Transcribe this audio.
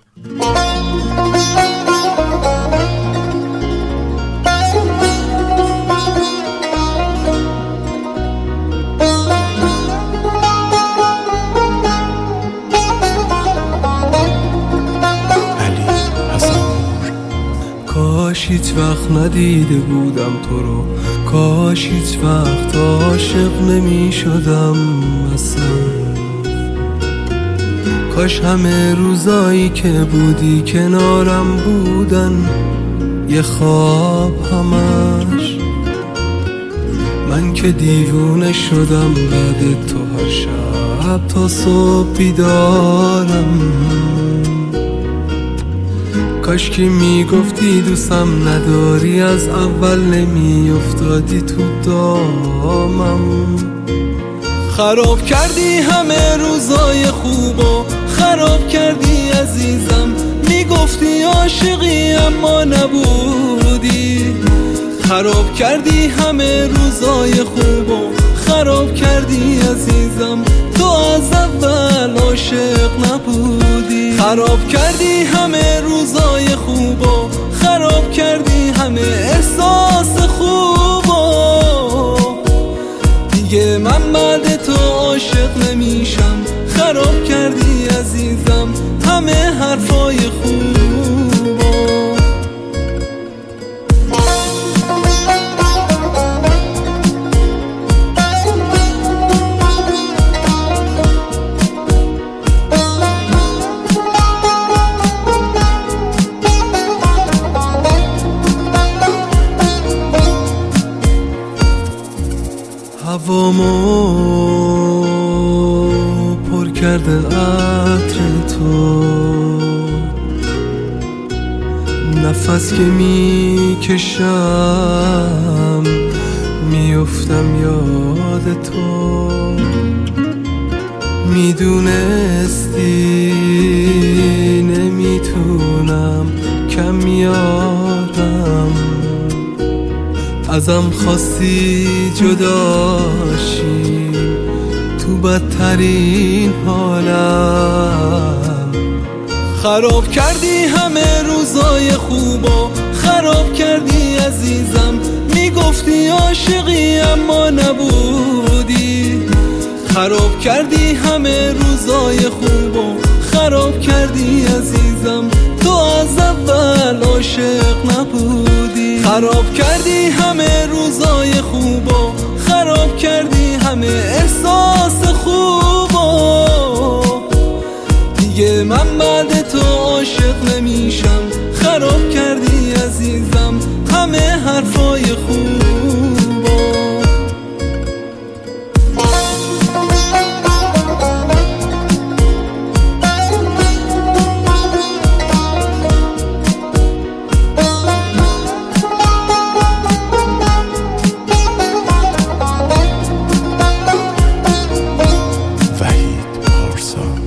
کاش هیچ وقت ندیده بودم تو رو، کاش هیچ وقت عاشق نمی شدم اصلا. کاش همه روزایی که بودی کنارم بودن یه خواب همش. من که دیوونه شدم بعد تو، هر شب تا صبح بیدارم. کاش که میگفتی دوستم نداری، از اول نمیافتادی تو دامم. خراب کردی همه روزای خوبو، خراب کردی عزیزم. میگفتی عاشقی اما نبودی. خراب کردی همه روزای خوبو، خراب کردی عزیزم. تو از اول عاشق نبودی. خراب کردی همه روزای خوبو، خراب کردی همه احساس خوبو. دیگه من بعد تو عاشق نمیشم. خراب کردی عزیزم همه حرفای خوبو. هوامو پر کرده عطر تو، نفس که میکشم میافتم یاد تو. میدونستی نمیتونم کم یارم، ازم خواستی جداشی تو بدترین حالم. خراب کردی همه روزای خوبو، خراب کردی عزیزم. میگفتی عاشقی اما نبودی. خراب کردی همه روزای خوبو، خراب کردی عزیزم. تو از اول عاشق نبودی. خراب کردی همه روزای خوبو، خراب کردی همه احساس خوبو. دیگه من بعد تو عاشق نمیشم. خراب کردی عزیزم همه حرفای خوب.